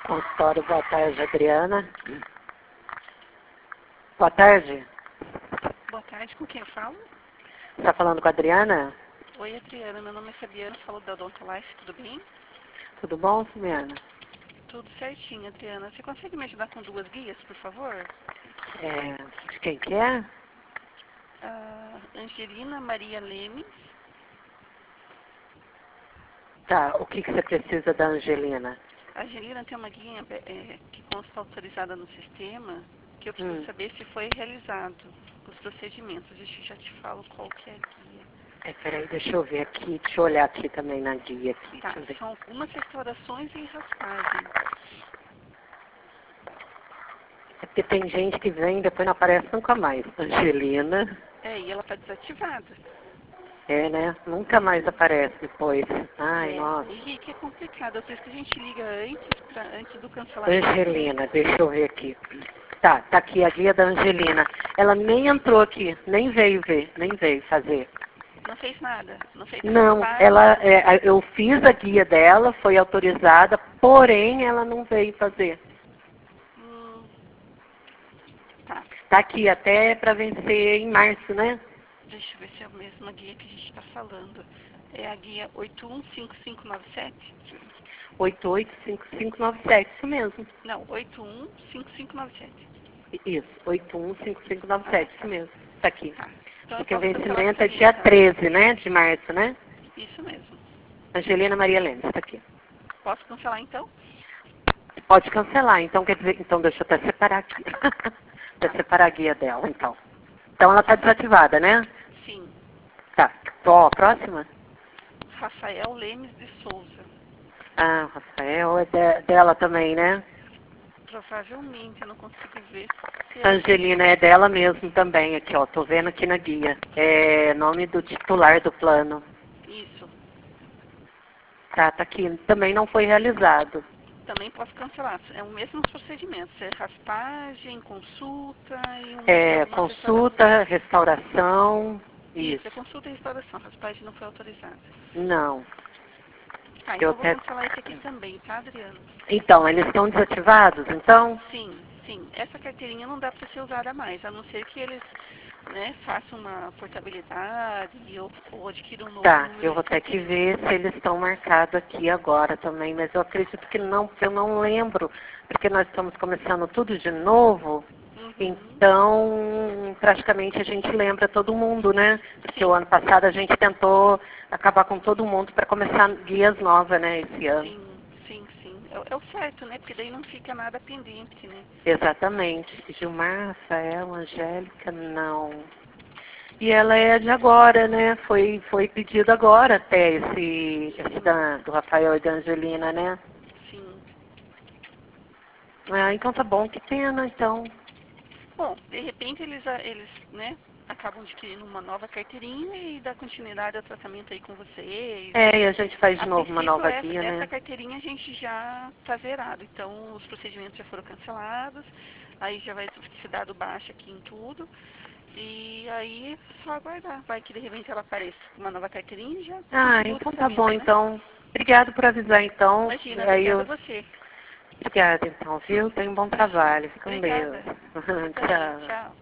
Consultório, boa tarde, Adriana. Boa tarde. Boa tarde, com quem eu falo? Você está falando com a Adriana? Oi, Adriana, meu nome é Fabiana, falo da Odontolife, tudo bem? Tudo bom, Fabiana? Tudo certinho, Adriana. Você consegue me ajudar com 2 guias, por favor? De quem que é? Angelina Maria Lemes. Tá, o que você precisa da Angelina? A Angelina tem uma guia que consta autorizada no sistema, que eu preciso saber se foi realizado os procedimentos. Deixa eu já te falo qual que é a guia. Peraí, deixa eu ver aqui, deixa eu olhar aqui também na guia aqui. Tá, Deixa eu ver. são algumas restaurações e raspagem. É porque tem gente que vem e depois não aparece nunca mais. Angelina. E ela está desativada. Né? Nunca mais aparece depois. Ai, nossa. Henrique, é complicado. Por isso que a gente liga antes do cancelamento. Angelina, deixa eu ver aqui. Tá aqui a guia da Angelina. Ela nem entrou aqui, nem veio ver, nem veio fazer. Não fez nada? Não fez Não, nada? eu fiz a guia dela, foi autorizada, porém ela não veio fazer. Tá. Tá aqui até para vencer em março, né? Deixa eu ver se é a mesma guia que a gente está falando. É a guia 815597? 885597, isso mesmo. Não, 815597. Isso, 815597, isso mesmo. Tá aqui. Tá. Então eu Porque o posso cancelar vencimento essa é guia, dia então. 13, né? De março, né? Isso mesmo. Angelina Maria Lemes, tá aqui. Posso cancelar, então? Pode cancelar, então quer dizer, então deixa eu até separar aqui. Deixa eu separar a guia dela, então. Então ela está desativada, né? Sim. Tá. Ó, próxima? Rafael Lemes de Souza. Ah, Rafael é dela também, né? Provavelmente, eu não consigo ver. Angelina é dela mesmo também, aqui, ó. Tô vendo aqui na guia. É nome do titular do plano. Isso. Tá aqui. Também não foi realizado. Também posso cancelar. É o mesmo procedimento. É raspagem, consulta e Consulta, restauração. Isso, é Isso. consulta e restauração. Raspagem não foi autorizada. Não. Tá, então Eu eu vou até... cancelar esse aqui também, tá, Adriano? Então, eles estão desativados, então? Sim, sim. Essa carteirinha não dá para ser usada mais, a não ser que eles, façam uma portabilidade ou adquiram um novo Tá, número eu de vou ter que carteirinha. ver se eles estão marcados aqui agora também, mas eu acredito que não, porque eu não lembro, porque nós estamos começando tudo de novo, então praticamente a gente lembra todo mundo, né? Porque o ano passado a gente tentou acabar com todo mundo para começar guias novas, né, esse ano. Sim. É o certo, né? Porque daí não fica nada pendente, né? Exatamente. Gilmar, Rafael, Angélica, não. E ela é de agora, né? Foi pedido agora até esse do Rafael e da Angelina, né? Sim. Ah, então tá bom, que pena, então. Bom, de repente eles acabam adquirindo uma nova carteirinha e dá continuidade ao tratamento aí com vocês. E a gente faz de A novo uma princípio, nova guia, essa né? carteirinha a gente já está zerado. Então, os procedimentos já foram cancelados. Aí já vai ser dado baixa aqui em tudo. E aí, só aguardar. Vai que de repente ela apareça com uma nova carteirinha e já continua o Então tá bom, tratamento, né? então. Obrigado por avisar, então. Imagina, obrigada a você. Obrigada, então, viu? Tenha um bom trabalho. Fica com Deus. Obrigada. Você também. Tchau. Tchau.